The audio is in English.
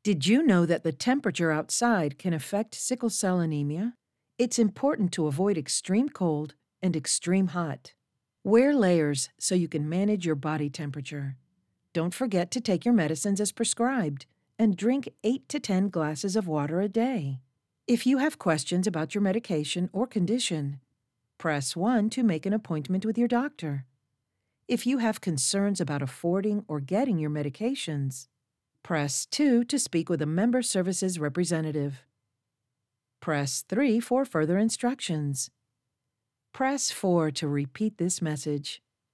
Did you know that the temperature outside can affect sickle cell anemia? It's important to avoid extreme cold and extreme hot. Wear layers so you can manage your body temperature. Don't forget to take your medicines as prescribed and drink 8 to 10 glasses of water a day. If you have questions about your medication or condition, press 1 to make an appointment with your doctor. If you have concerns about affording or getting your medications, press 2 to speak with a member services representative. Press 3 for further instructions. Press 4 to repeat this message.